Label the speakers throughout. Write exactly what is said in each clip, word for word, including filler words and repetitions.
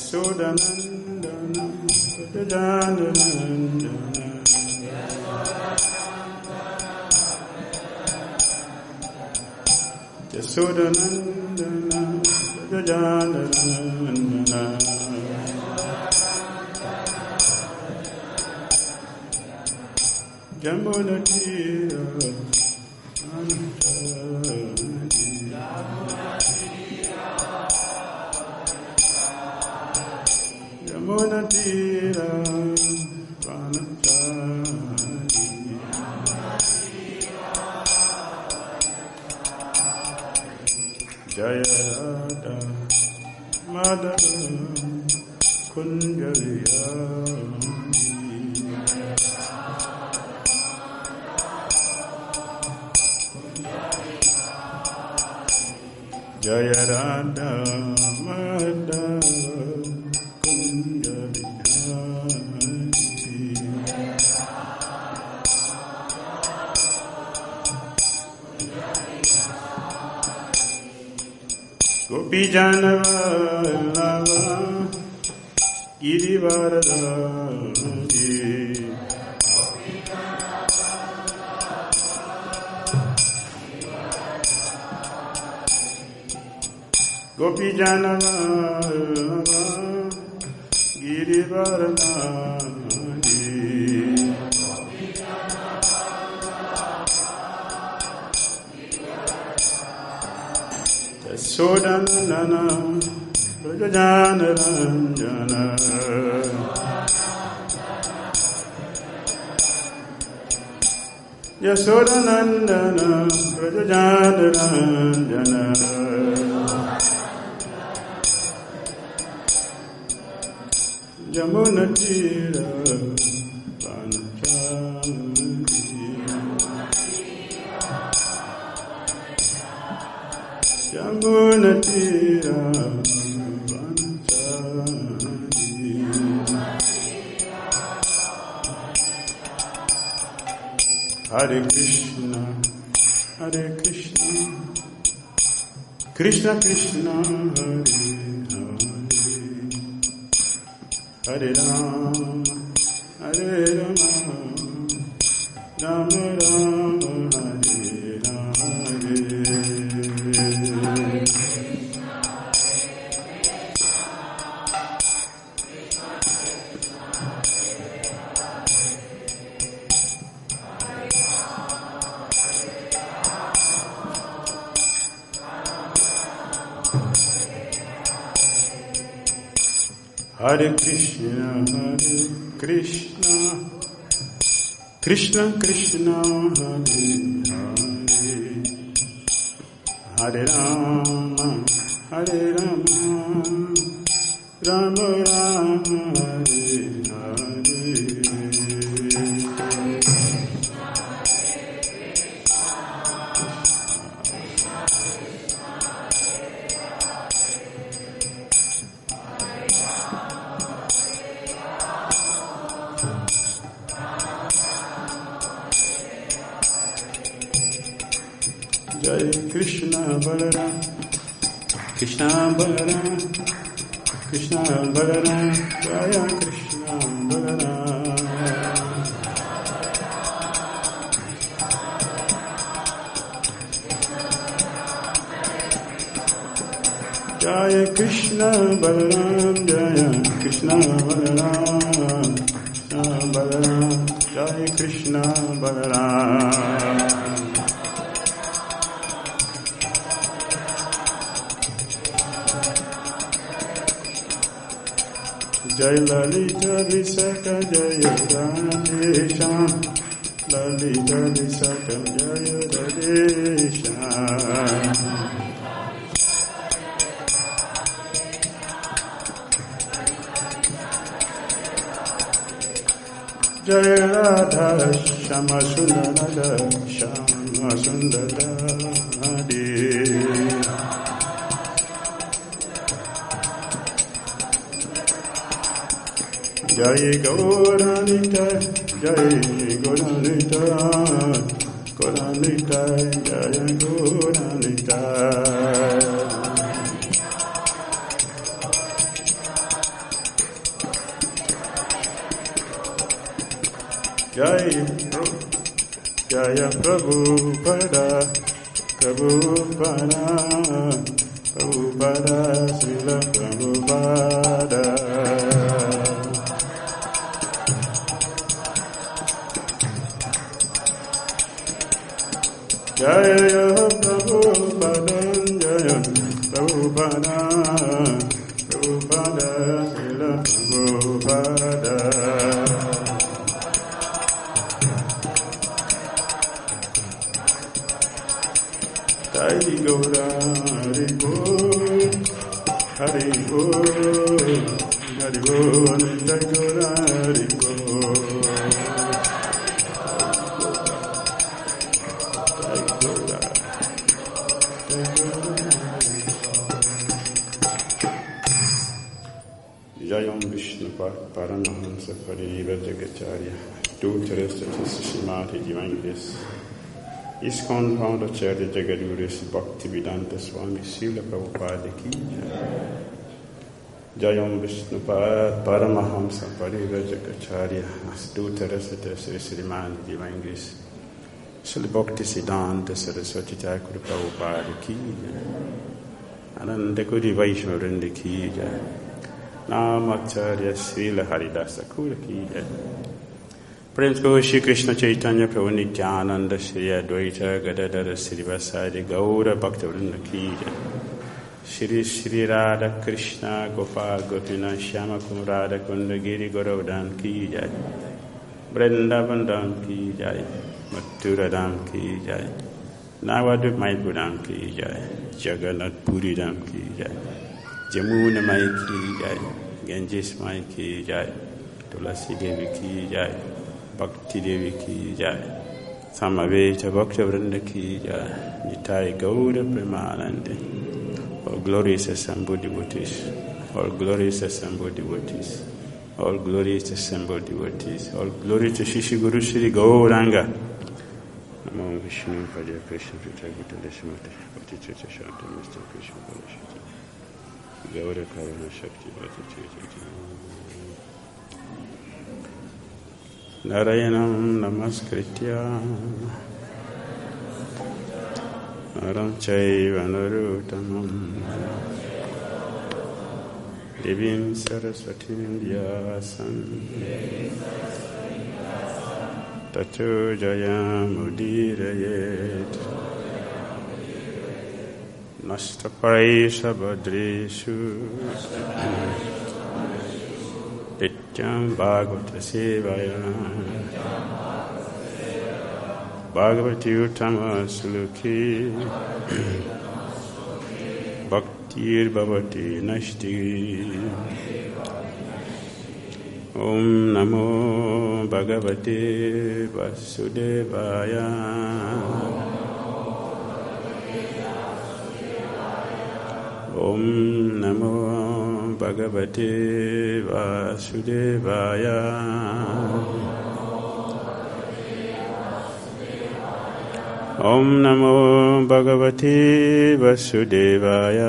Speaker 1: Yashodanandana Prajanandana Yashodanandana Prajanandana Yamunatira Yamunatira Jaya Radha Madhava Kunjaliya Jaya Radha Madhava Gopijanavallava Girivaradari Gopijanavallava Girivaradari Yashodanandana Prajanandana Yashodanandana Prajanandana Yamunatira Yamunatira Hare Krishna, Hare Krishna, Krishna Krishna, Hare Hare, Hare Rama, Hare Rama, Rama Rama, Hare Hare. Hare Krishna, Hare Krishna, Krishna Krishna, Hare Hare, Hare Rama, Hare Rama, Rama Rama, Hare Hare. Jai Krishna Balaram, Krishna Balaram, Krishna Balaram, Jaya Krishna Balaram. Jaya Krishna Balaram, Jaya Krishna Balaram, Krishna Balaram, Jaya Krishna Balaram. Jai Lalita Visakha Jaya Radhesha, Lalita Visakha Jaya Radhesha. Jaya Radha Shama Sundara Shama Sundara Adi. Jai Gauranita, Jai Gauranita, Gauranita, Jai Gauranita. Jaya Prabhupada, Prabhupada, Prabhupada, Srila Prabhupada. Jaya Prabhupada, Jaya Prabhupada, Prabhupada, Srila Prabhupada. Hari Gaura, Hari Bol, Hari Bol, Hari Bol, Hari Gaura, Hari Bol. Jayam Vishnu Paramahamsa Pariva Jagacharya, two terrestrials, Srimati Divine Grace. ISKCON founder Charya Jagadguru Bhaktivedanta Swami Srila Prabhupada ki Jayam Vishnu Paramahamsa Parivrajacharya Stuta Sri Srimati Divine Grace Srila Bhaktisiddhanta Saraswati Thakur Prabhupada ki Ananda Kuri Vaishnavrinda ki Namacharya Srila Haridasa Thakur ki Prince Guru Shri Krishna Chaitanya Prabhu Nityananda Shri Advaita Gadadhara Srivasadi Gaura Bhaktivinoda ki Shri Shri Radha Krishna Gopal Gopinath Shyama Kumara Kunda Giri Govardhan ki jai Vrindavan Dham ki jai Mathura Dham ki jai Navadvip Mayapur Dham ki jai Jagannath Puri Dham ki jai Jamuna Mai ki jai Ganges Mai ki jai Tulasi Devi ki jai Bhakti Devi ki jai, Samaveta Bhaktivinoda ki jai, Nitai Gaura Premanande. All glories assembled devotees, all glories assembled devotees, all glories assembled devotees, all glory to Shri Guru Shri Gauranga. Namo Vishnu Padya Krishna Prithagita Deshmati, Bhakti Chacha Shanti, Mister Krishna Palashita, Gaura Karuna Shakti, Bhakti Chacha. Narayanam Namaskritya Naram Chaiva Narottamam Devim Saraswatim Vyasam Tato Jayam Udirayet Nastaparisha Badreshu Nityam Bhagavata Sevaya Bhagavati Uttama Suluki Bhaktir Bhavati Nashti Om Namo Bhagavate Vasudevaya Om Namo Bhagavate Vasudevaya Om Namo Bhagavate Vasudevaya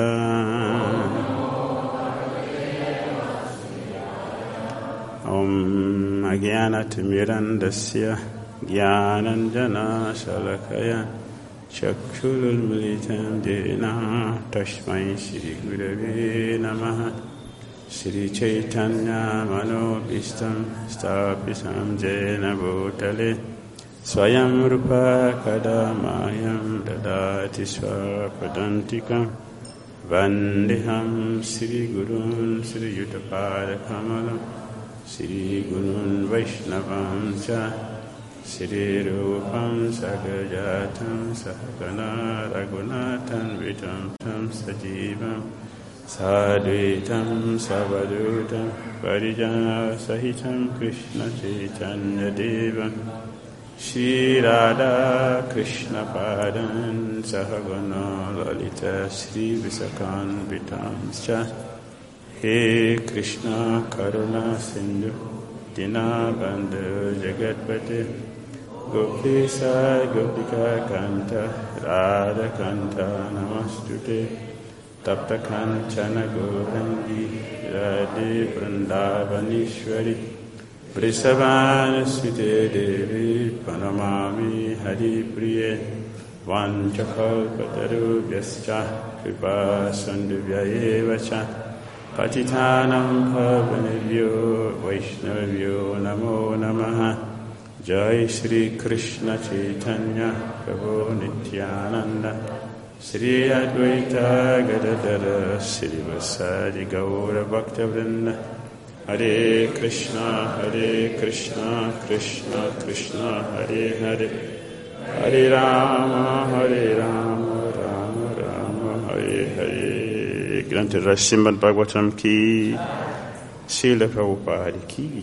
Speaker 1: Om Agyanatimirandasya Gyananjana Shalakaya Chakshurulmilitam Dena Tashmai Shri Gurave Namaha Shri Chaitanya Manobhistam Stapisam Jena Bhutale Swayam Rupa Kadamayam Dadati Swapadantikam Vandeham Shri Gurun Shri Yutapada Kamalam Shri Gurun Vaishnavam Cha Shri Rupam Sagajatam Sahagana Raghunathan Vitam Tam Sajivam Sadvitam Savadutam Parijana Sahitam Krishna Chaitanya Devam Shri Radha Krishna Padan Sahagana Lalita Shri Visakan Vitam Cha He Krishna Karuna Sindhu Dinabandhu Jagatpate Gopisa Gopika Kanta Radha Kanta Namastute Tapta Kanchana Gorangi Radhe Vrindavanishwari Vrisavana Sute Devi Panamami Hari Priye Vanchakalpataru Vyascha Kripa Sandhyayevacha Patitanam Pavanebhyo Vaishnavyo Namo Namaha Jai Shri Krishna Chaitanya Prabhu Nityananda Shri Advaita Gadadara Shri Vasadi Gaura Bhaktavrinda Hare Krishna, Hare Krishna, Krishna Krishna, Hare Hare, Hare Rama, Hare Rama, Rama Rama, Hare Hare. Granted Srimad Bhagavatam ki, Srila Prabhupada ki.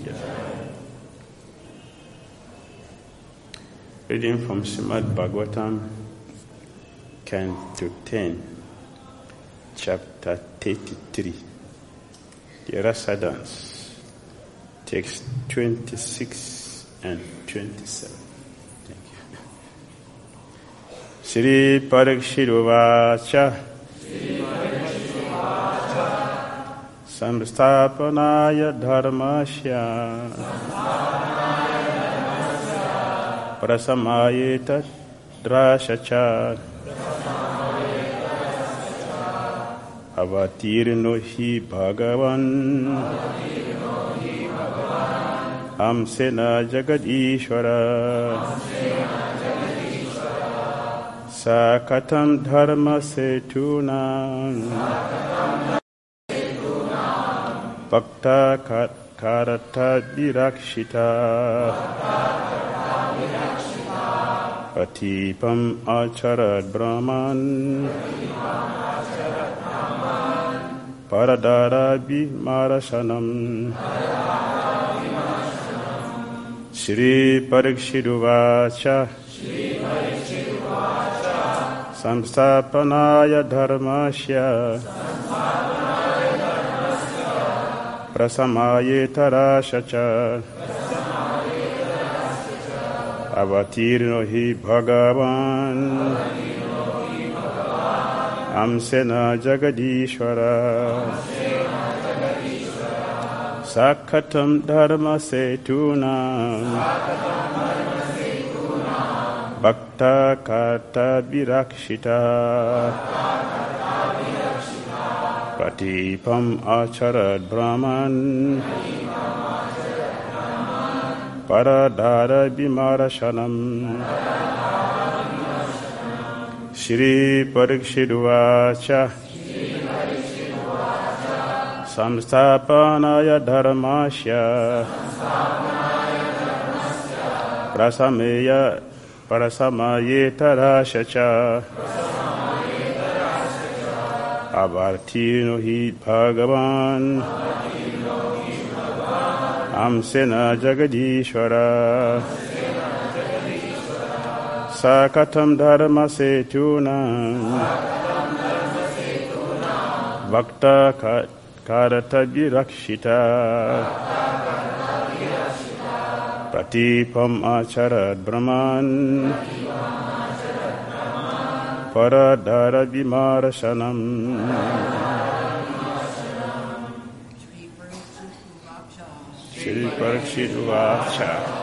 Speaker 1: Reading from Srimad Bhagavatam, Canto ten, Chapter thirty-three, the Rasa Dance. Text twenty-six and twenty-seven. Thank you. Shri Parikshit Uvacha Samstapanaya Dharmasya Prasamayeta Drashacha Avatirno hi Bhagavan Amsena Jagadishvara Sakatam Dharma Setuna Bhakta Karata Virakshita Atipam Acharat Brahman Paradara Bhimarasanam Shri Parikshit Uvacha Samstapanaya Dharmasya Prasamayeta Rashacha Avatirno hi Bhagavan Amsena Jagadishvara Sakatam Dharma Setuna Bhakta Kata Virakshita Pratipam Acharat Brahman Paradara Bhimarasanam Shri Parikshit Uvacha Samstapanaya Dharmasya Prasameya Prasamayeta Rashacha Avartino hi Bhagavan Amsena Jagadishvara Sakatam Dharma Setuna Bhakta Karata Virakshita Pratipam Acharat Brahman Paradara Bhimarasanam Shri Parikshit Uvacha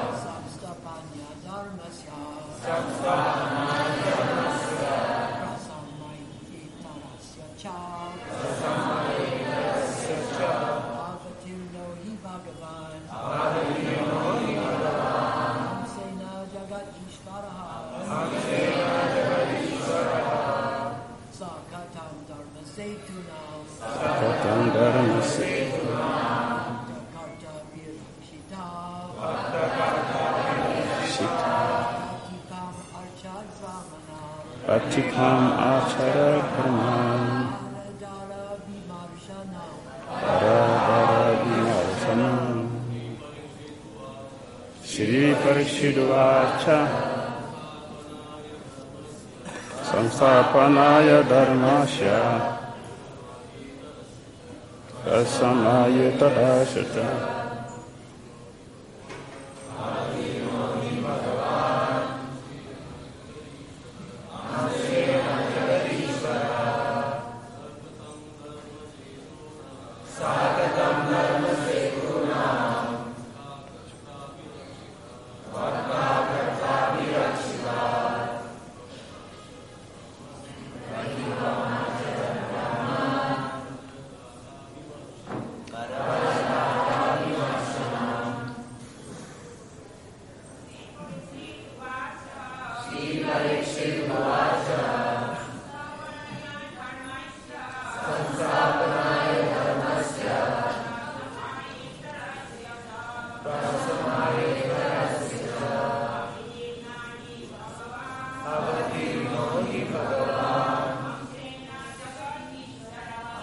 Speaker 1: Patikam Achara Brahman Paradara Bhimarasanam Shri Parikshit Uvacha Samstapanaya Dharmasya Prasamayeta Rashacha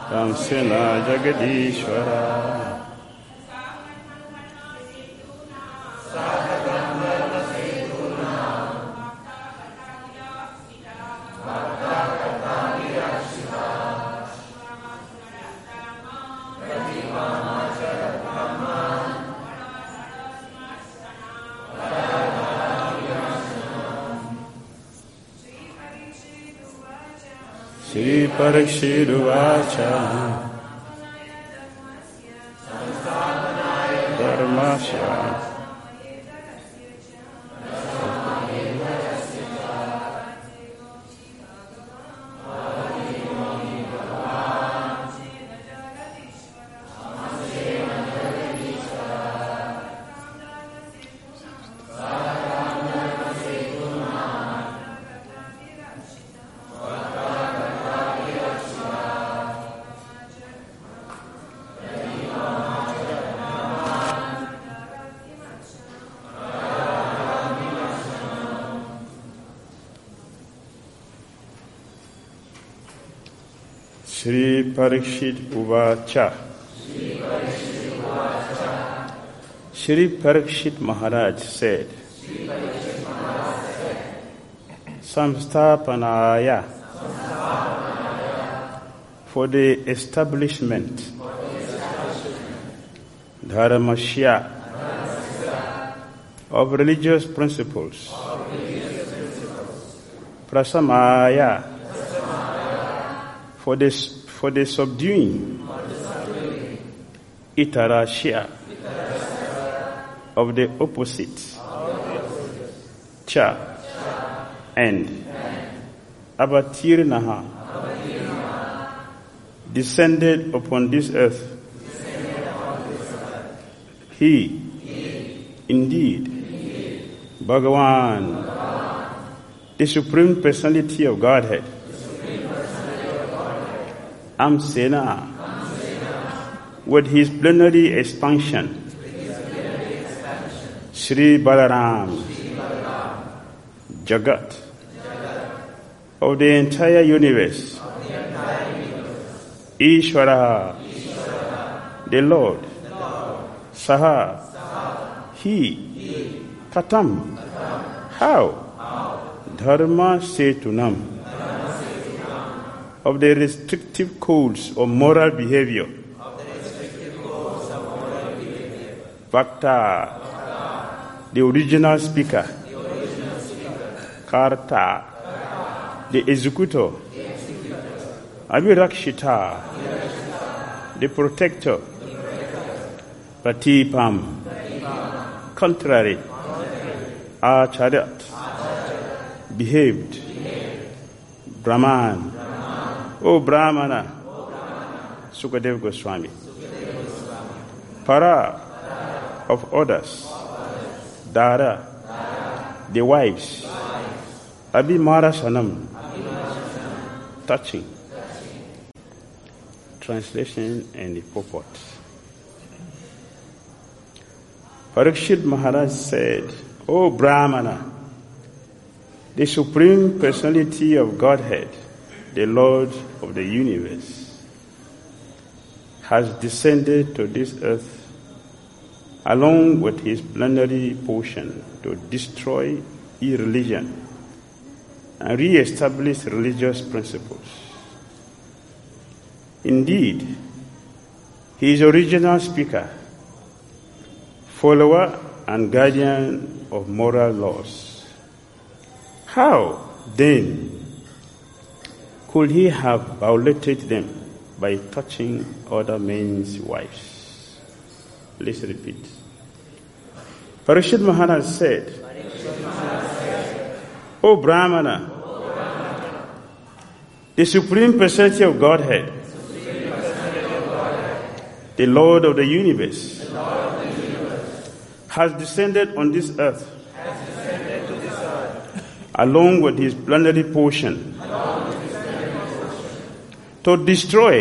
Speaker 1: Ramsena Jagadishwara. Shri Parikshit Uvacha Dharmasya Shri Parikshit Uvacha. Shri Parikshit Maharaj said, Samsthapanaya, for the establishment, Dharmasya, of religious principles, Prasamaya, for the, for the subduing, Itarashya, of the opposite, Cha, and Avatirnaha, descended upon this earth. He, indeed, Bhagavan, the Supreme Personality of Godhead, Amsena, with his plenary expansion, Sri Balaram, Jagat, of the entire universe, Ishvara, the Lord, Saha, he, Katam, how, Dharma Setunam, of the restrictive codes of moral behavior, Bhakta, the original speaker, Karta, the executor, Avirakshita, the protector, Pratipam, contrary, Acharyat, behaved, Brahman, O Brahmana, Sukadeva Goswami, Para, of others, Dara, the wives, Abhimarasanam, touching. Translation and the purport. Parikshit Maharaj said, O Brahmana, the Supreme Personality of Godhead, the Lord of the universe, has descended to this earth along with his plenary portion to destroy irreligion and re-establish religious principles. Indeed, he is original speaker, follower and guardian of moral laws. How, then, could he have violated them by touching other men's wives? Let's repeat. Parikshit Maharaj said, O Brahmana, the Supreme Personality of Godhead, the Lord of the universe, has descended on this earth along with his plenary portion to destroy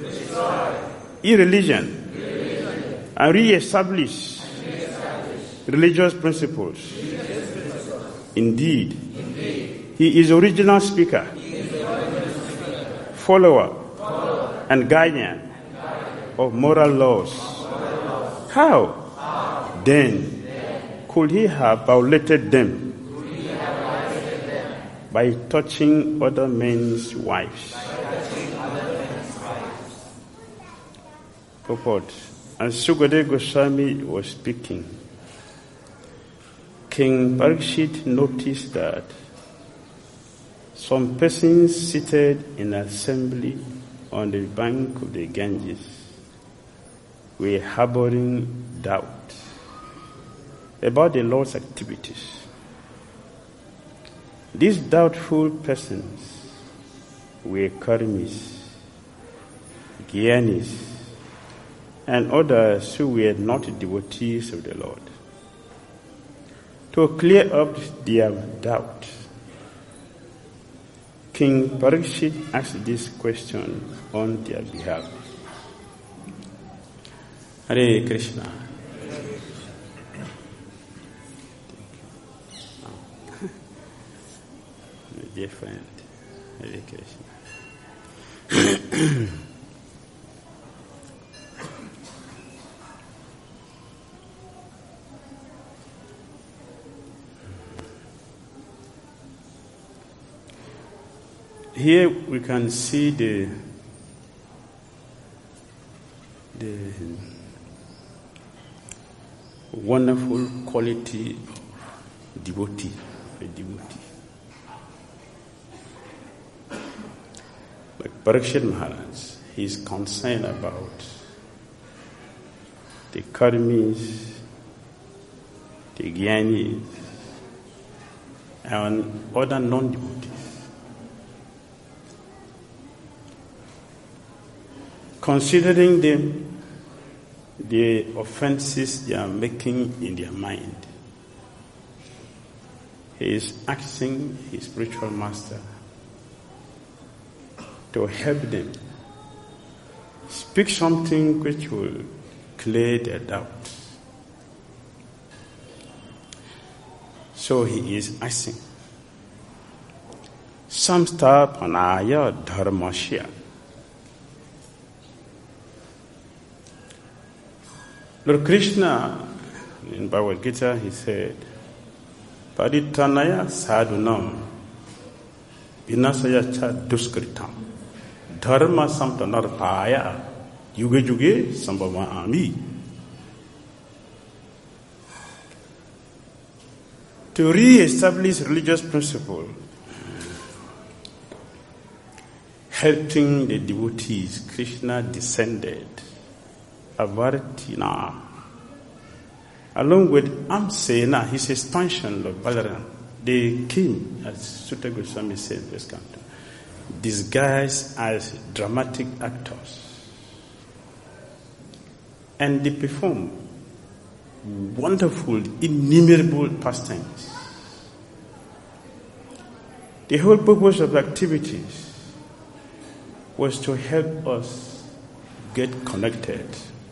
Speaker 1: irreligion and re-establish religious principles. Indeed, he is original speaker, follower and guardian of moral laws. How then could he have violated them by touching other men's wives? Purport. As Sukadeva Goswami was speaking, King Parikshit noticed that some persons seated in assembly on the bank of the Ganges were harboring doubt about the Lord's activities. These doubtful persons were karmis, gyanis, and others who were not devotees of the Lord. To clear up their doubt, King Parikshit asked this question on their behalf. Hare Krishna. My dear friend, Hare Krishna. Here we can see the the wonderful quality of devotee, a devotee. Like Parikshit Maharaj, he is concerned about the karmis, the gyanis, and other non-devotees. Considering them, the offenses they are making in their mind, he is asking his spiritual master to help them speak something which will clear their doubts. So he is asking, Samsta Panaya Dharmasya. Lord Krishna, in Bhagavad Gita, he said, Paritanaya sadhunam vinasaya cha duskritam dharma samtanarthaya yuge yuge sambhavami. To re-establish religious principle, helping the devotees, Krishna descended Avartina, along with Amsena, his expansion of Balaram. They came, as Sutta Goswami said in this canto, disguised as dramatic actors. And they perform wonderful, innumerable pastimes. The whole purpose of the activities was to help us get connected.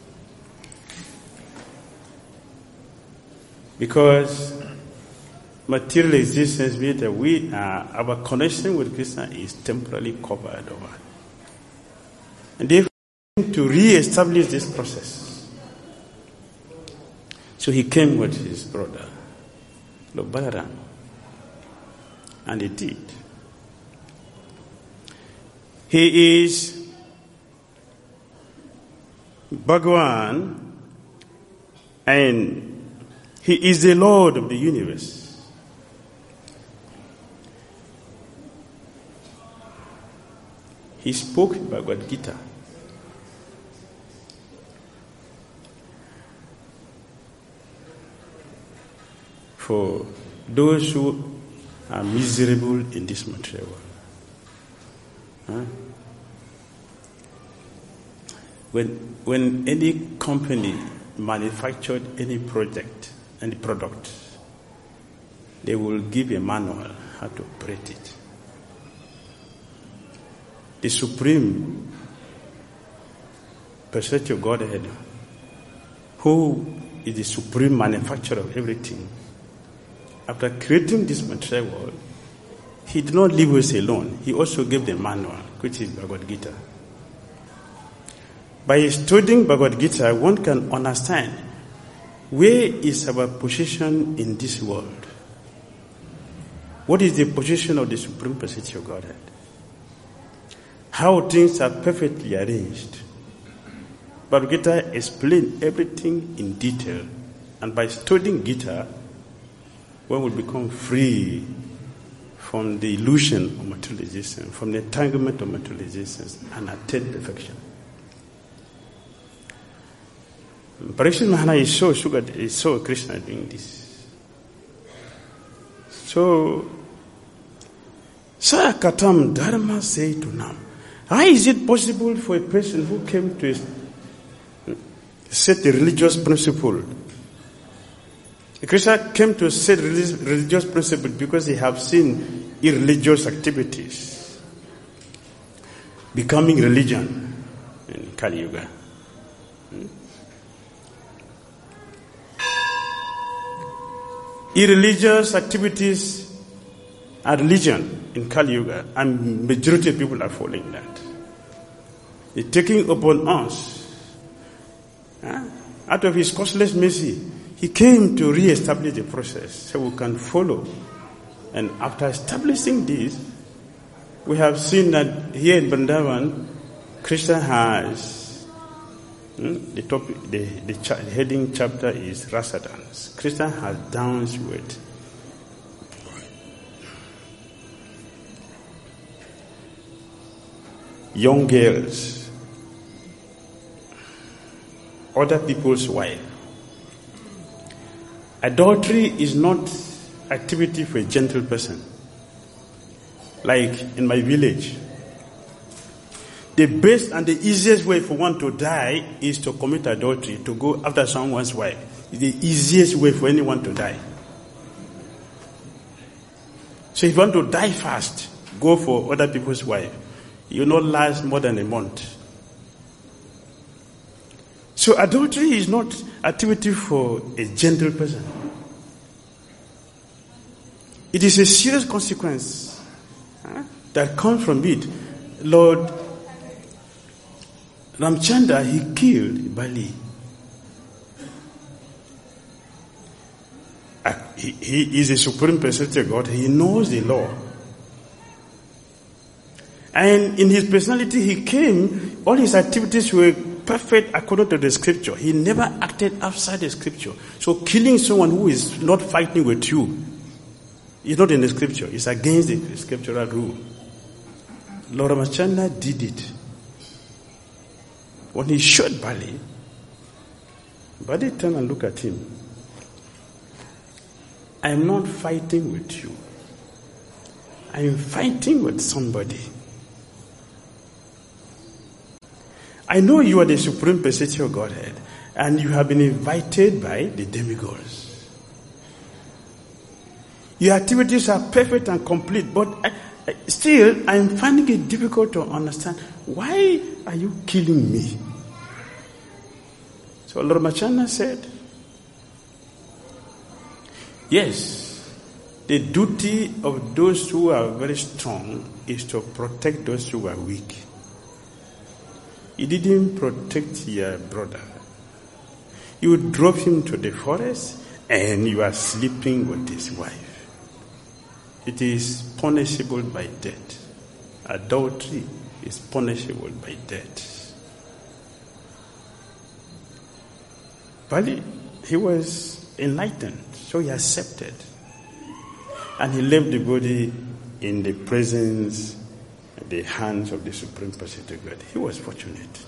Speaker 1: Because material existence means that we are, our connection with Krishna is temporarily covered over. And they came to re-establish this process. So he came with his brother, Lord Balaram, and he did. He is Bhagavan, and he is the Lord of the universe. He spoke in Bhagavad Gita. For those who are miserable in this material world. Huh? When, when any company manufactured any project, any product, they will give a manual how to operate it. The Supreme Personality of Godhead, who is the supreme manufacturer of everything, after creating this material world, he did not leave us alone. He also gave the manual, which is Bhagavad Gita. By studying Bhagavad Gita, one can understand where is our position in this world. What is the position of the Supreme Personality of Godhead? How things are perfectly arranged. Bhagavad Gita explains everything in detail. And by studying Gita, one will become free from the illusion of materialization, from the entanglement of materialization, and attain perfection. Parikshit Maharaj is so sugar, is so Krishna doing this. So, Sarakatam Dharma say to Nam, how is it possible for a person who came to set a religious principle? Krishna came to set religious principle because he have seen irreligious activities becoming religion in Kali Yuga. Irreligious activities are religion in Kali Yuga, and majority of people are following that. He's taking upon us, huh? Out of his costless mercy, he came to re-establish the process so we can follow. And after establishing this, we have seen that here in Vrindavan, Krishna has Hmm? The topic, the, the, cha- the heading chapter is Rasa Dance. Krishna has danced with young girls, other people's wives. Adultery is not activity for a gentle person. Like in my village, the best and the easiest way for one to die is to commit adultery, to go after someone's wife. It's the easiest way for anyone to die. So if you want to die fast, go for other people's wife. You will not last more than a month. So adultery is not activity for a gentle person. It is a serious consequence huh, that comes from it. Lord Ramchandra, he killed Bali. Uh, he, he is a supreme personality of God. He knows the law. And in his personality, he came, all his activities were perfect according to the scripture. He never acted outside the scripture. So killing someone who is not fighting with you is not in the scripture. It's against the scriptural rule. Lord Ramchandra did it. When he shot Bali, Bali turned and looked at him. I am not fighting with you. I am fighting with somebody. I know you are the supreme personality of Godhead, and you have been invited by the demigods. Your activities are perfect and complete, but I, I, still I am finding it difficult to understand. Why are you killing me? So Lord Ramchandra said, yes, the duty of those who are very strong is to protect those who are weak. He didn't protect your brother. You drove him to the forest and you are sleeping with his wife. It is punishable by death. Adultery is punishable by death. Bali, he was enlightened, so he accepted. And he left the body in the presence, the hands of the Supreme Personality of God. He was fortunate.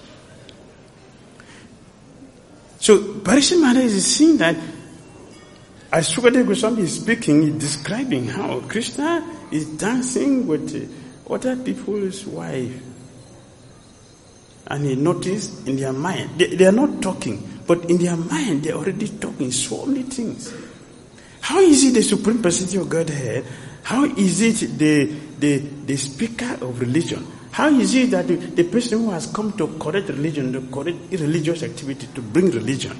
Speaker 1: So, Parikshit Maharaj is seeing that as Sukadeva Goswami is speaking, he's describing how Krishna is dancing with other people's wife. And he noticed in their mind, they, they are not talking, but in their mind, they are already talking so many things. How is it the Supreme Personality of Godhead? How is it the, the, the speaker of religion? How is it that the, the person who has come to correct religion, to correct irreligious activity, to bring religion,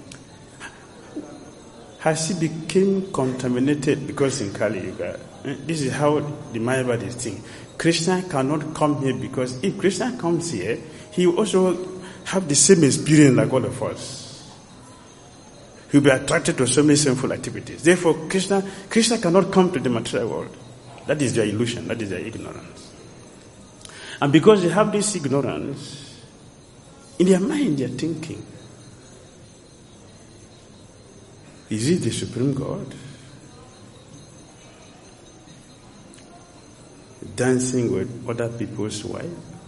Speaker 1: has he become contaminated because in Kali Yuga? This is how the Mayavad is thinking. Krishna cannot come here because if Krishna comes here, he will also have the same experience like all of us. He'll be attracted to so many sinful activities. Therefore, Krishna, Krishna cannot come to the material world. That is their illusion. That is their ignorance. And because they have this ignorance, in their mind they are thinking, is it the Supreme God? Dancing with other people's wives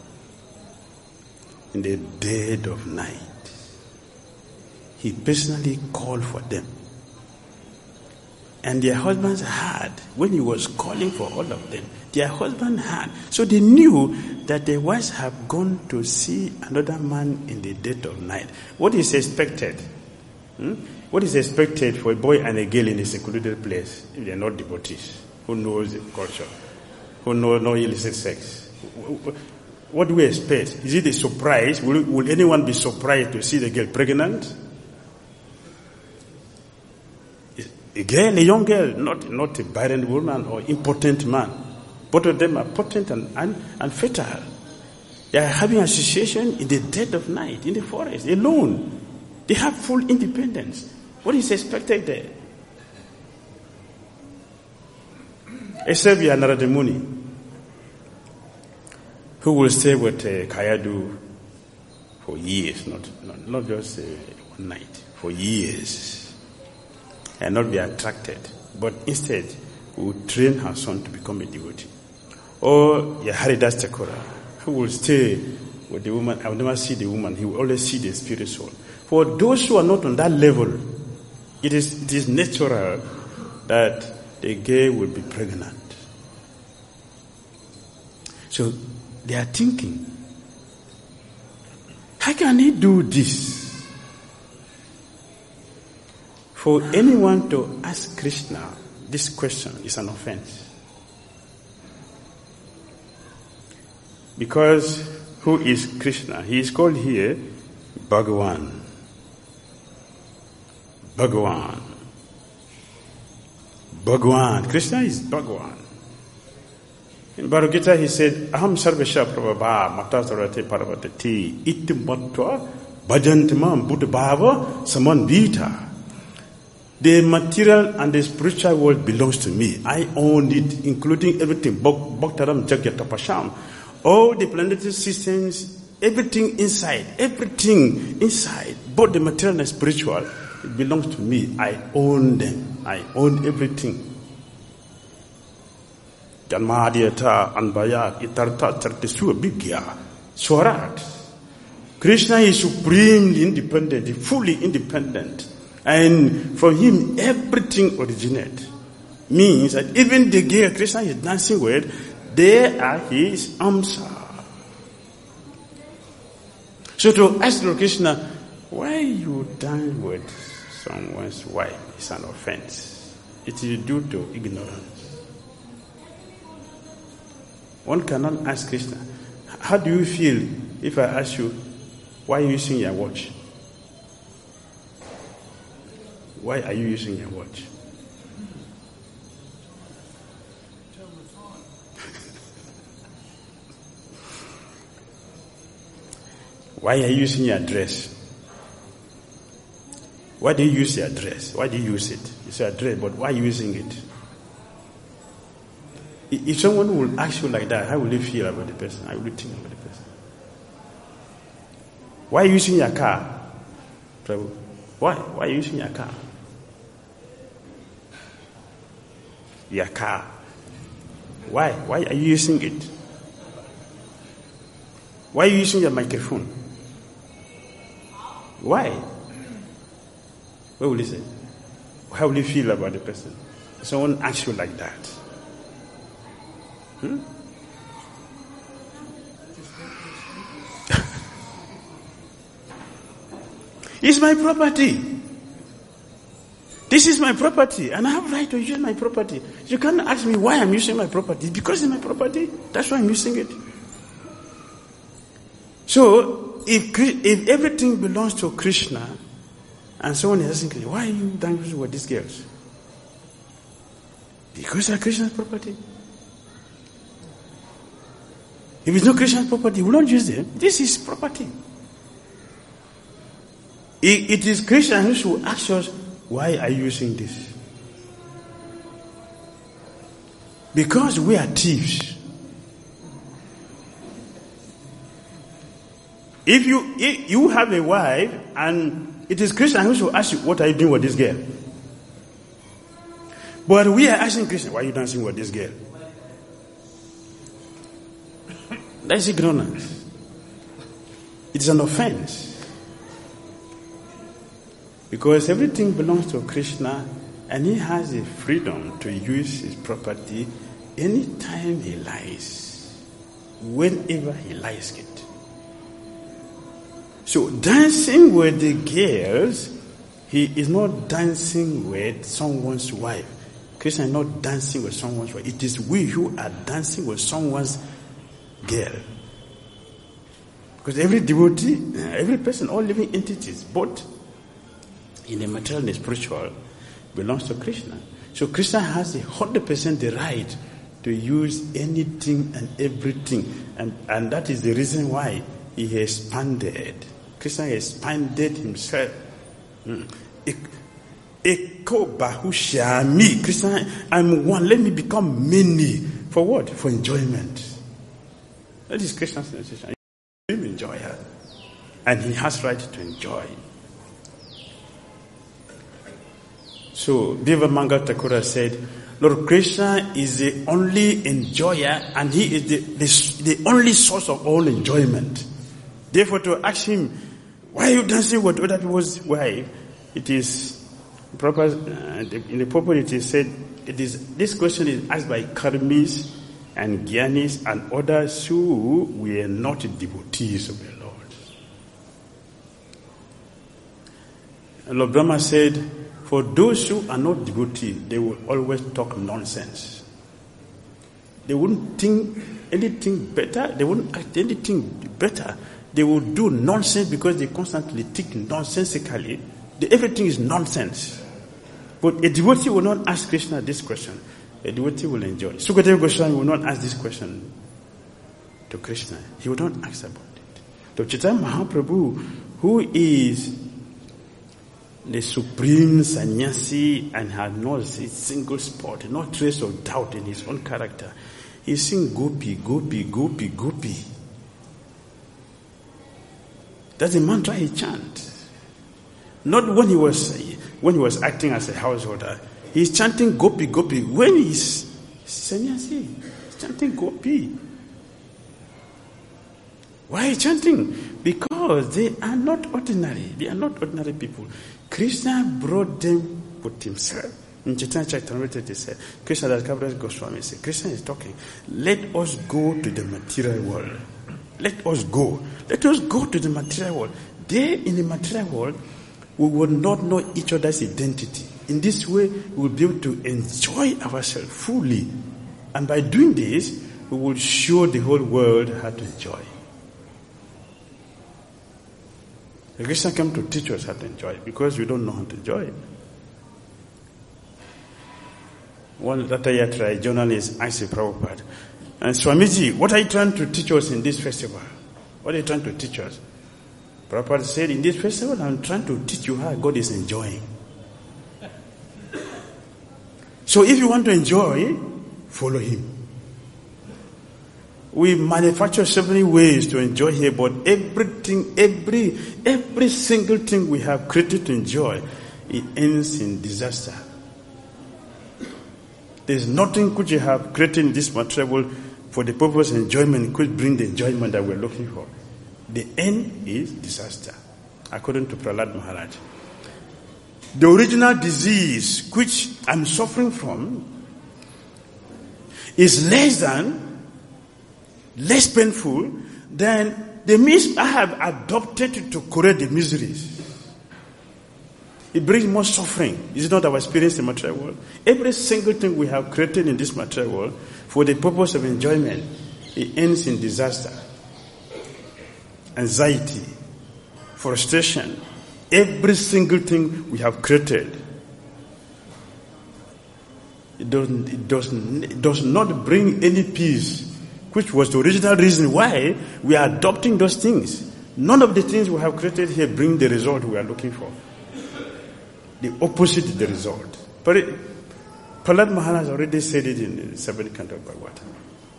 Speaker 1: in the dead of night. He personally called for them. And their husbands heard, when he was calling for all of them, their husband heard. So they knew that their wives have gone to see another man in the dead of night. What is expected? Hmm? What is expected for a boy and a girl in a secluded place if they are not devotees, who knows the culture, who know no illicit sex? What do we expect? Is it a surprise? Will, will anyone be surprised to see the girl pregnant? A girl, a young girl, not, not a barren woman or impotent man. Both of them are potent and, and, and fertile. They are having association in the dead of night, in the forest, alone. They have full independence. What is expected there? Except you are Narada Muni, who will stay with uh, Kayadu for years, not, not, not just uh, one night, for years. And not be attracted, but instead will train her son to become a devotee. Or Haridas Thakura, who will stay with the woman. I will never see the woman. He will always see the spirit soul. For those who are not on that level, it is it is natural that the girl will be pregnant. So they are thinking, how can he do this? For anyone to ask Krishna this question is an offense. Because who is Krishna? He is called here Bhagavan. Bhagavan. Bhagavan. Krishna is Bhagavan. In Bhagavad Gita he said, Aham sarvesha prabhava mata sarvate parvatati iti matva bhajantimam buddha bhava samanvita. The material and the spiritual world belongs to me. I own it, including everything. Bhaktaram Jagyatapasham. All the planetary systems, everything inside, everything inside, both the material and spiritual, it belongs to me. I own them. I own everything. Janmadhyata Anbaya Itarta Chartisu Bhigya Swarat. Krishna is supremely independent, fully independent. And from him, everything originates. Means that even the girl Krishna is dancing with, they are his amsa. So to ask Lord Krishna, why you dance with someone's wife is an offense. It is due to ignorance. One cannot ask Krishna, how do you feel if I ask you, why are you using your watch? Why are you using your watch? Why are you using your dress? Why do you use your dress? Why do you use it? It's your dress, but why are you using it? If someone will ask you like that, how will you feel about the person? How will you think about the person? Why are you using your car? Prabhu? Why? Why are you using your car? Your car. Why? Why are you using it? Why are you using your microphone? Why? What will you say? How will you feel about the person? Someone asks you like that. Hmm? It's my property. This is my property, and I have right to use my property. You can't ask me why I'm using my property. It's because it's my property. That's why I'm using it. So, if if everything belongs to Krishna, and someone is asking, why are you dancing with these girls? Because they're Krishna's property. If it's not Krishna's property, we don't use them. This is property. It, it is Christians who ask us, why are you using this? Because we are thieves. If you if you have a wife and it is Christians who ask you, what are you doing with this girl? But we are asking Christians, why are you dancing with this girl? That's ignorance. It is an offense. Because everything belongs to Krishna and he has the freedom to use his property anytime he likes, whenever he likes it. So dancing with the girls, he is not dancing with someone's wife. Krishna is not dancing with someone's wife. It is we who are dancing with someone's girl. Because every devotee, every person, all living entities, both in the material and the spiritual, belongs to Krishna. So Krishna has a hundred percent the right to use anything and everything, and and that is the reason why he expanded. Krishna expanded himself. Mm. Eko bahushami. Krishna, I'm one. Let me become many. For what? For enjoyment. That is Krishna's sensation. He will enjoy her, and he has right to enjoy. So Bhivamanga Thakura said, Lord Krishna is the only enjoyer, and he is the, the, the only source of all enjoyment. Therefore, to ask him, why are you dancing with other people's wife? It is proper, uh, in the purport it is said, it is, this question is asked by karmis and gyanis and others who were not devotees of the Lord. And Lord Brahma said, for those who are not devotees, they will always talk nonsense. They wouldn't think anything better. They wouldn't act anything better. They will do nonsense because they constantly think nonsensically. The, everything is nonsense. But a devotee will not ask Krishna this question. A devotee will enjoy. Sukadeva Goswami will not ask this question to Krishna. He will not ask about it. To Chaitanya Mahaprabhu, who is the supreme sannyasi and had not a single spot, no trace of doubt in his own character, he sing Gopi, Gopi, Gopi, Gopi. That's the mantra he chant. Not when he was when he was acting as a householder. He's chanting Gopi, Gopi. When he's sannyasi, he's chanting Gopi. Why chanting? Because they are not ordinary. They are not ordinary people. Krishna brought them with himself. In Chaitanya Charitamrita they said, Krishna Das Kaviraj Goswami said, Krishna is talking, let us go to the material world. Let us go. Let us go to the material world. There in the material world, we will not know each other's identity. In this way, we will be able to enjoy ourselves fully. And by doing this, we will show the whole world how to enjoy. The Krishna came to teach us how to enjoy it because we don't know how to enjoy it. One Ratayatra journalist asked Prabhupada, and Swamiji, what are you trying to teach us in this festival? What are you trying to teach us? Prabhupada said, in this festival, I'm trying to teach you how God is enjoying. So if you want to enjoy, follow him. We manufacture so many ways to enjoy here, but everything, every, every single thing we have created to enjoy, it ends in disaster. There's nothing which you have created in this material world for the purpose of enjoyment could bring the enjoyment that we're looking for. The end is disaster, according to Prahlad Maharaj. The original disease which I'm suffering from is less than less painful than the means I have adopted to correct the miseries. It brings more suffering. Is it not our experience in the material world? Every single thing we have created in this material world for the purpose of enjoyment, it ends in disaster, anxiety, frustration. Every single thing we have created, it doesn't, it doesn't, it does not bring any peace, which was the original reason why we are adopting those things None of the things we have created here bring the result we are looking for. The opposite is the result. But it, Prahlad Maharaj already said it in the seventh canto of Bhagavatam.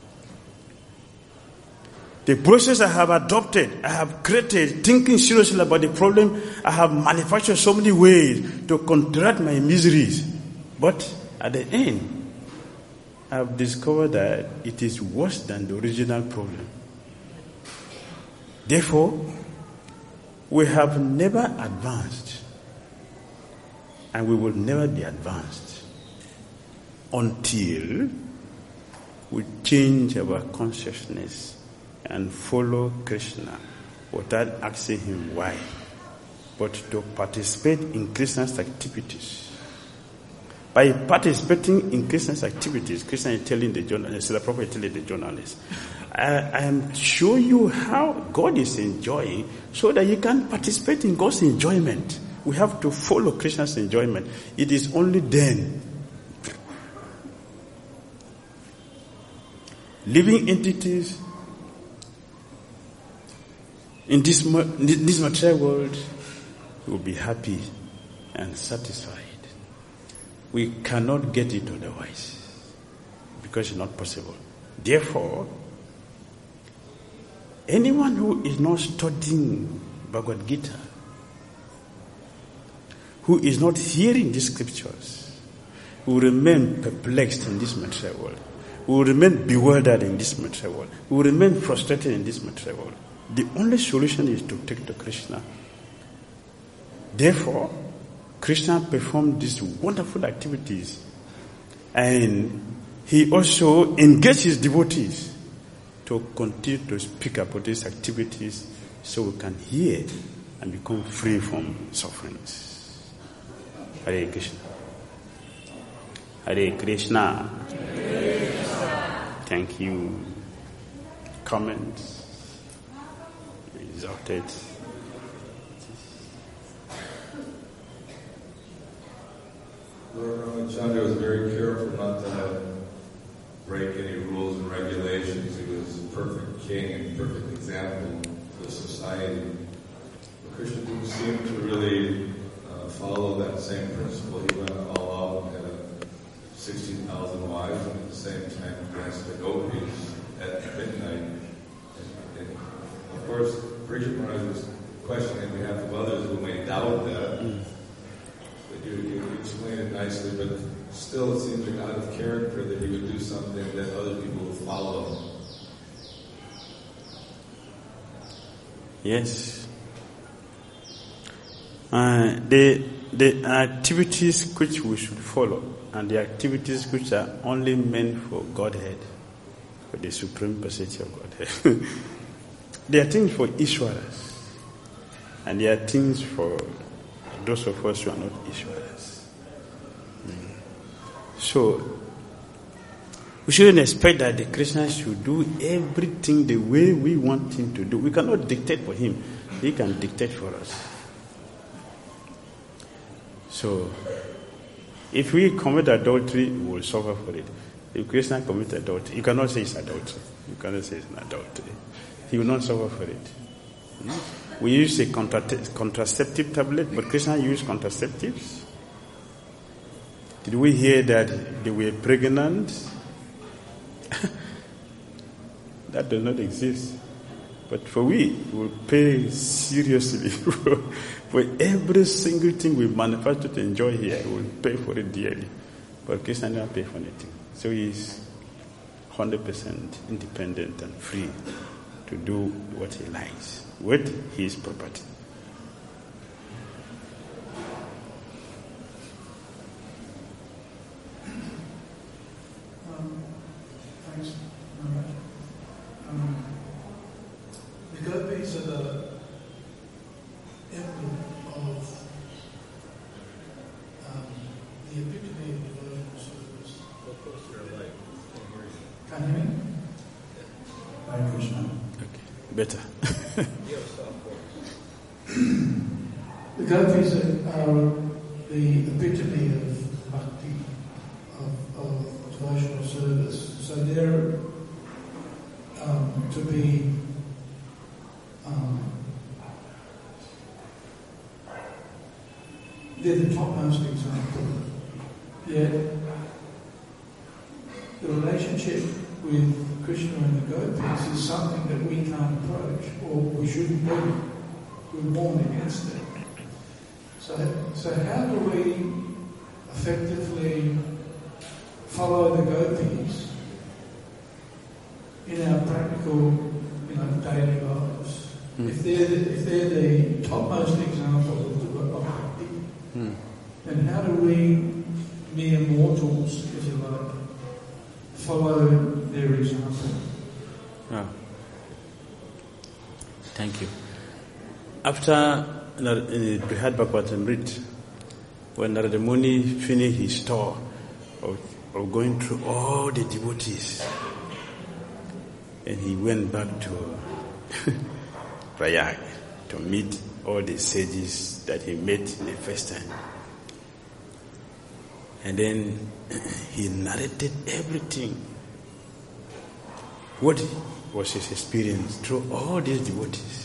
Speaker 1: The process I have adopted, I have created, thinking seriously about the problem, I have manufactured so many ways to counteract my miseries. But at the end, I have discovered that it is worse than the original problem. Therefore, we have never advanced, and we will never be advanced until we change our consciousness and follow Krishna without asking him why, but to participate in Krishna's activities. By participating in Krishna's activities, Krishna is telling the journalist, the Prophet is telling the journalist, I, I am showing you how God is enjoying so that you can participate in God's enjoyment. We have to follow Krishna's enjoyment. It is only then living entities in this, this material world will be happy and satisfied. We cannot get it otherwise because it's not possible. Therefore, anyone who is not studying Bhagavad Gita, who is not hearing these scriptures, will remain perplexed in this material world, will remain bewildered in this material world, will remain frustrated in this material world. The only solution is to take to Krishna. Therefore, Krishna performed these wonderful activities, and he also engaged his devotees to continue to speak about these activities so we can hear and become free from sufferings. Hare Krishna. Hare Krishna. Hare Krishna. Thank you. Comments? Exalted.
Speaker 2: Lord Ramachandra was very careful not to break any rules and regulations. He was a perfect king and perfect example to the society. But Krishna didn't seem to really uh, follow that same principle. He went all out and had sixteen thousand wives, and at the same time danced the gopis at midnight. And, and of course, Parikshit Maharaj was questioning on behalf of others who may doubt that. Mm. You, you explained it nicely, but still it seems like out of character that he would do something that other people would follow.
Speaker 1: Yes. Uh, the the activities which we should follow, and the activities which are only meant for Godhead, for the supreme personality of Godhead. There are things for Ishwaras, and there are things for those of us who are not Ishwaras. Mm. So, we shouldn't expect that the Krishna should do everything the way we want him to do. We cannot dictate for him. He can dictate for us. So, if we commit adultery, we will suffer for it. If Krishna commits adultery, you cannot say it's adultery. You cannot say it's an adultery. He will not suffer for it. Mm. We use a contra- contraceptive tablet, but Krishna used contraceptives. Did we hear that they were pregnant? That does not exist. But for we, we will pay seriously for, for every single thing we manufacture to enjoy here. We will pay for it dearly. But Krishna never pay for anything. So he is one hundred percent independent and free to do what he likes with his property.
Speaker 3: Um, thanks. Um, the gopis are the emblem of um, the epitome of devotional service. Can you hear me? Hare Krishna.
Speaker 1: Better.
Speaker 3: The gopis are the epitome of bhakti, of, of devotional service. So they're um, to be um, they're the topmost example. Yet the relationship with Krishna and the gopis is something that we can't approach, or we shouldn't do. We're born against it. So, so how do we effectively follow the gopis in our practical, you know, daily lives? Mm. If they're the, if they're the topmost example of the bhakti, mm. then how do we, mere mortals, if you like, follow their example?
Speaker 1: Oh. Thank you. After in Brihad Bhagavatamrita, when Narada Muni finished his tour of, of going through all the devotees, and he went back to Prayag to meet all the sages that he met the first time. And then he narrated everything. What was his experience through all these devotees?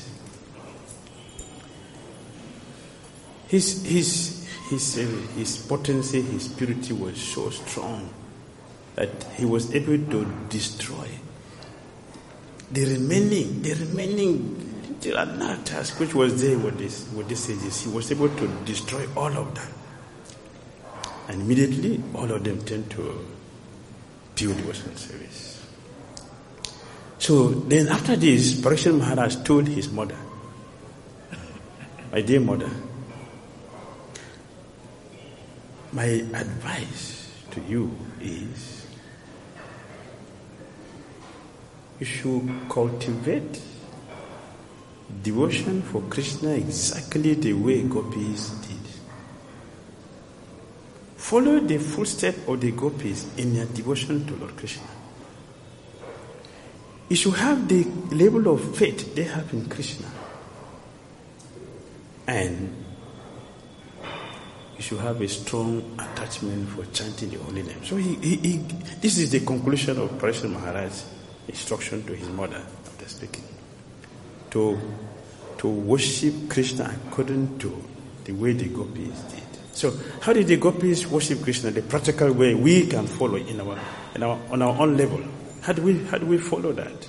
Speaker 1: His his his uh, his potency, his purity was so strong that he was able to destroy the remaining the remaining task which was there with this with these sages. He was able to destroy all of them, and immediately all of them turned to pure devotional service. So then, after this, Parikshit Maharaj told his mother, "My dear mother, my advice to you is you should cultivate devotion for Krishna exactly the way gopis did. Follow the footsteps of the gopis in their devotion to Lord Krishna. You should have the level of faith they have in Krishna. And you should have a strong attachment for chanting the holy name." So he, he, he this is the conclusion of Parikshit Maharaj's instruction to his mother after speaking. To, to worship Krishna according to the way the gopis did. So how did the gopis worship Krishna? The practical way we can follow in our, in our on our own level. How do we how do we follow that?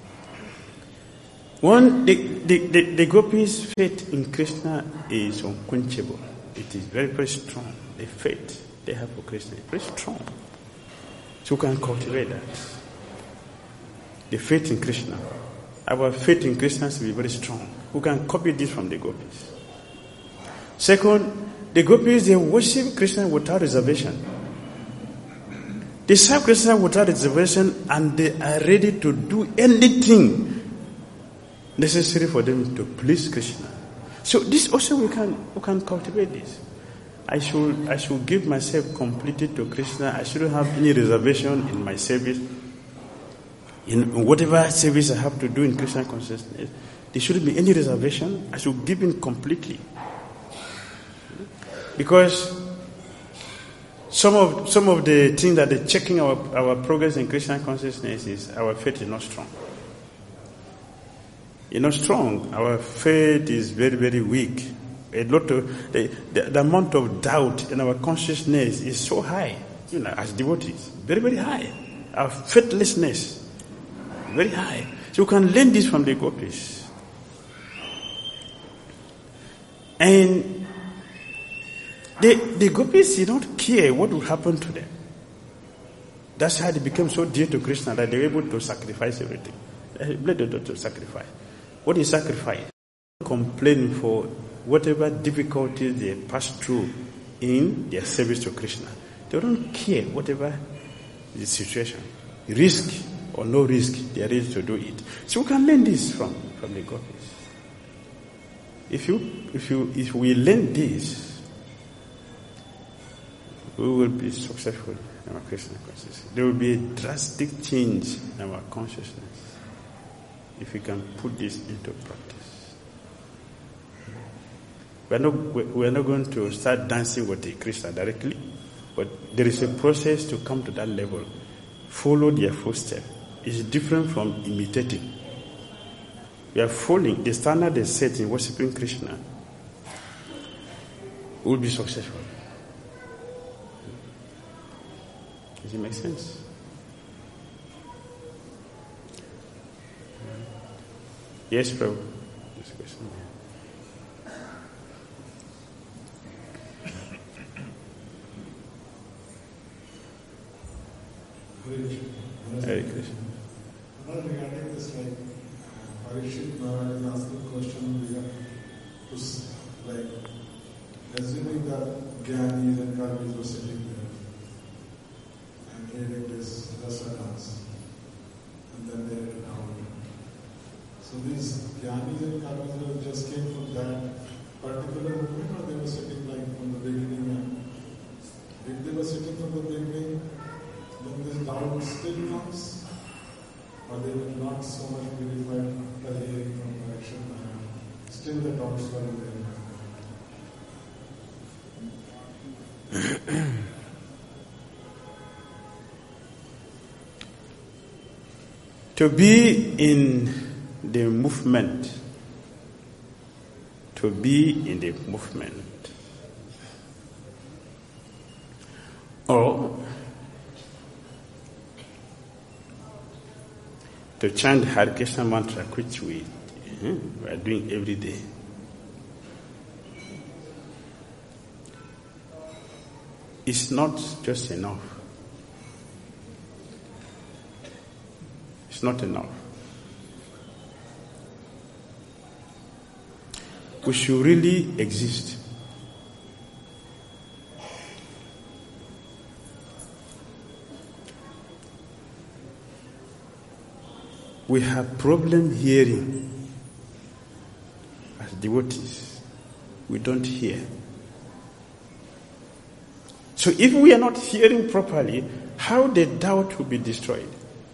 Speaker 1: One, the, the, the, the gopis' faith in Krishna is unquenchable. It is very, very strong. The faith they have for Krishna is very strong. So we can cultivate that. The faith in Krishna. Our faith in Krishna is very strong. We can copy this from the gopis. Second, the gopis, they worship Krishna without reservation. They serve Krishna without reservation, and they are ready to do anything necessary for them to please Krishna. So this also we can we can cultivate this. I should I should give myself completely to Krishna. I shouldn't have any reservation in my service. In whatever service I have to do in Krishna consciousness, there shouldn't be any reservation. I should give in completely. Because some of some of the things that are checking our, our progress in Krishna consciousness is our faith is not strong. You're not strong. Our faith is very, very weak. A lot of the, the, the amount of doubt in our consciousness is so high, you know, as devotees. Very, very high. Our faithlessness, very high. So you can learn this from the gopis. And the, the gopis did not care what would happen to them. That's how they became so dear to Krishna that they were able to sacrifice everything. They bled to sacrifice. What is sacrifice? Complain for whatever difficulties they pass through in their service to Krishna. They don't care whatever the situation. Risk or no risk, they are ready to do it. So we can learn this from, from the gopis. If you if you if we learn this, we will be successful in our Krishna consciousness. There will be a drastic change in our consciousness if we can put this into practice. We are not we are not going to start dancing with the Krishna directly, but there is a process to come to that level. Follow their footsteps. It's different from imitating. We are following the standard they set in worshiping Krishna we will be successful. Does it make sense? Yes, Prabhu. This question. Hare Krishna.
Speaker 4: Regarding this, like, uh, Parikshit Maharaj is asking a question regarding to, s- like, assuming that Gyanis and Karmis were sitting there and hearing this rasa dance, and then they went out. So these Gyanis and Karmis were just came from that particular moment, or they were sitting like from the beginning? And if they were sitting from the beginning, then this doubt still comes, or they were not so much purified by hearing from Parikshit Maharaj. Still the doubts were there.
Speaker 1: To be in the movement, to be in the movement, or to chant Hare Krishna mantra, which we, eh, we are doing every day. It's not just enough. It's not enough. We should really exist. We have problem hearing as devotees. We don't hear. So if we are not hearing properly, how the doubt will be destroyed?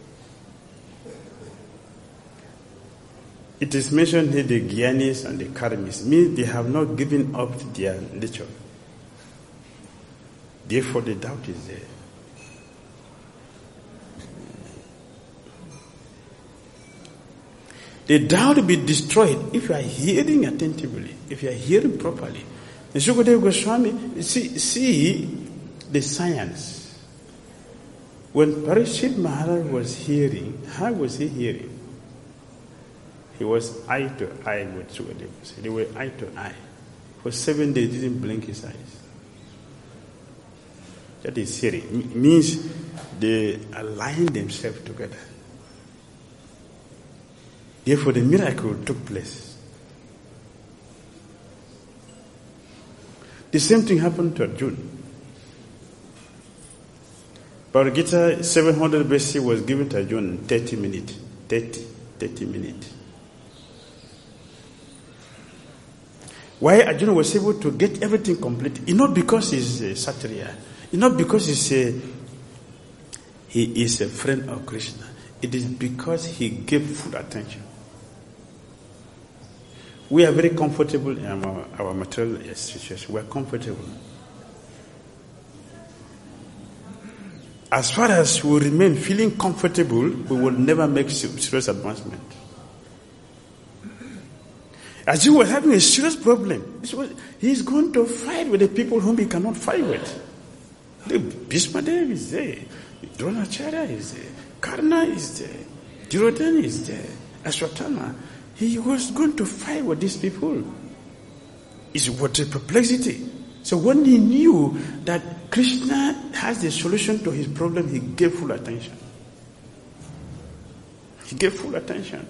Speaker 1: It is mentioned here the Gyanis and the Karmis means they have not given up their nature. Therefore the doubt is there. The doubt will be destroyed if you are hearing attentively, if you are hearing properly. And Shukadeva Goswami, see, see the science. When Parikshit Maharaj was hearing, how was he hearing? He was eye to eye with Shukadeva. They were eye to eye. For seven days, he didn't blink his eyes. That is hearing. It means they align themselves together. Therefore, the miracle took place. The same thing happened to Arjuna. Bhagavad Gita seven hundred B C was given to Arjuna in thirty minutes. thirty, thirty minutes. Why Arjuna was able to get everything complete? It's not because he's a Satriya. It's not because he's a, he is a friend of Krishna. It is because he gave full attention. We are very comfortable in our, our material situation. We are comfortable. As far as we remain feeling comfortable, we will never make serious advancement. As you were having a serious problem, he is going to fight with the people whom he cannot fight with. The Bhismadev is there, Dronacharya is there, Karna is there, Duryodhana is there, Ashwatthama. He was going to fight with these people. It's what a perplexity. So when he knew that Krishna has the solution to his problem, he gave full attention. He gave full attention.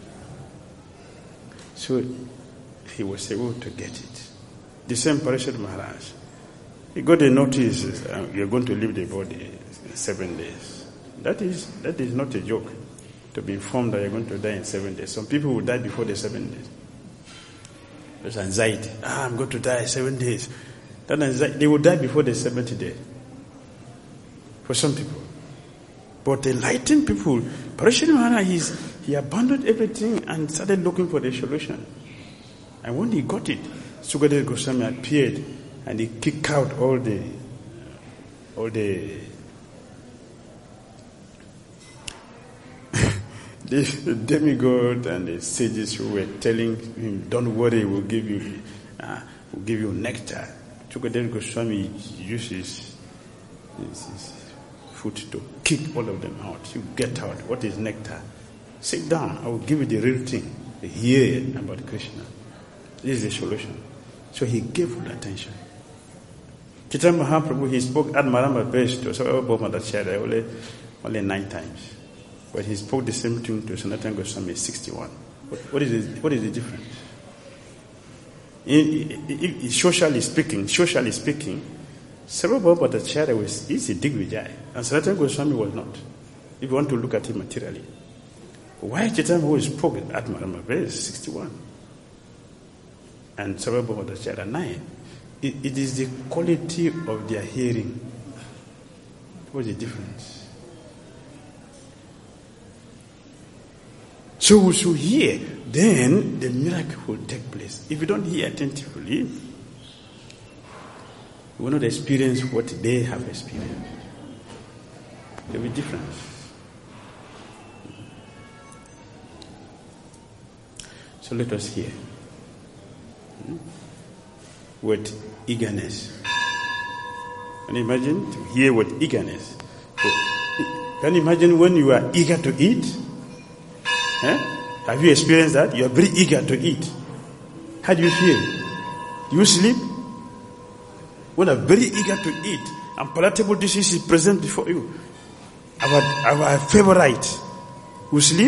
Speaker 1: So he was able to get it. The same Parikshit Maharaj. He got a notice, uh, you're going to leave the body in seven days. That is that is not a joke. To be informed that you're going to die in seven days. Some people will die before the seven days. There's anxiety. Ah, I'm going to die in seven days. That anxiety, they will die before the seventh day. For some people. But the enlightened people, Parikshit Maharaj, he abandoned everything and started looking for the solution. And when he got it, Sukadeva Goswami appeared and he kicked out all the all the the demigod and the sages who were telling him, "Don't worry, we'll give you, uh, we'll give you nectar Sukadeva Goswami uses his, his foot to kick all of them out. You get out. What is nectar? Sit down. I will give you the real thing. Hear about Krishna. This is the solution. So he gave full attention. Chaitanya Mahaprabhu, he spoke Admarama Best to Sarvabhauma only, only nine times. But he spoke the same thing to Sanatana Goswami sixty-one. What, what, is the, what is the difference? In, in, in, socially speaking, socially speaking, Sarvabhauma Bhattacharya was easy Digvijay, and Sanatana Goswami was not. If you want to look at it materially. Why Chaitanya Mahaprabhu spoke at Admarama Best sixty-one? And Sarvabhauma Bhattacharya nine. It, it is the quality of their hearing. What is the difference? So we should hear, then the miracle will take place. If you don't hear attentively, you will not experience what they have experienced. There will be difference. So let us hear. Hmm? With eagerness. Can you imagine to hear with eagerness? Can you imagine when you are eager to eat? Eh? Have you experienced that? You are very eager to eat. How do you feel? Do you sleep? When you are very eager to eat and palatable dishes is present before you, our, our favorite, you sleep?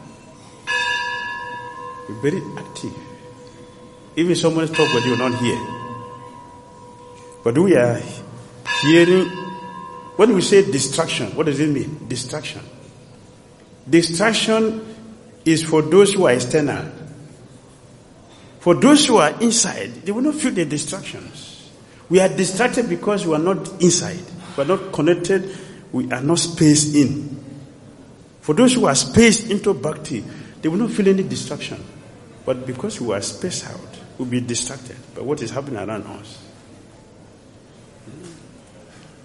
Speaker 1: You're very active. Even someone talk but you will not hear. But we are hearing. When we say distraction, what does it mean? Distraction. Distraction is for those who are external. For those who are inside, they will not feel the distractions. We are distracted because we are not inside. We are not connected. We are not spaced in. For those who are spaced into bhakti, they will not feel any distraction. But because we are spaced out, we'll be distracted by what is happening around us.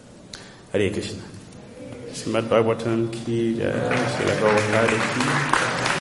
Speaker 1: Hare Krishna. Srimad Bhagavatam ki jai, Srila Prabhupada ki